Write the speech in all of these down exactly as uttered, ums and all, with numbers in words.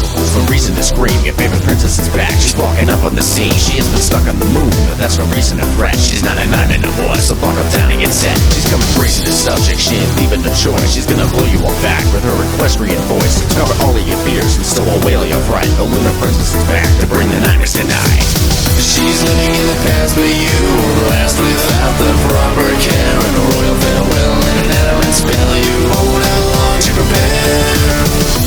No reason to scream, your favorite princess is back. She's walking up on the scene, she has been stuck on the moon, but that's no reason to fret. She's not a nine anymore, so buck up down and get set. She's coming crazy to subject, she ain't leaving the choice. She's gonna blow you all back with her equestrian voice, to cover all of your fears and still wail your fright. The lunar princess is back to bring the nightmares tonight. She's living in the past, but you will last without the proper care and a royal farewell and an adamant spell. You won't have long to prepare.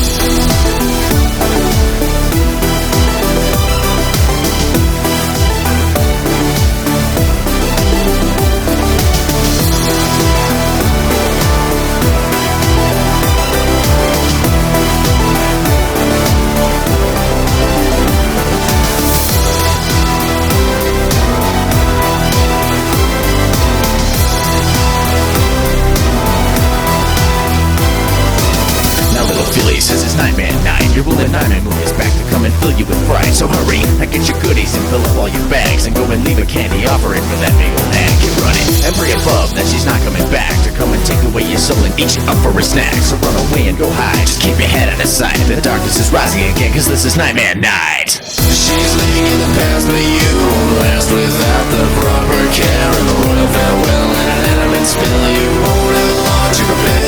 Says it's Nightmare Night. Your ruling Nightmare moon is back to come and fill you with fright. So hurry, and get your goodies and fill up all your bags, and go and leave a candy offering for that big old hag. Get running and pray above that she's not coming back to come and take away your soul and eat you up for a snack. So run away and go hide. Just keep your head out of sight. The darkness is rising again, cause this is Nightmare Night. She's living in the past, but you won't last without the proper care and a royal farewell and an adamant spell. You won't have long to prepare.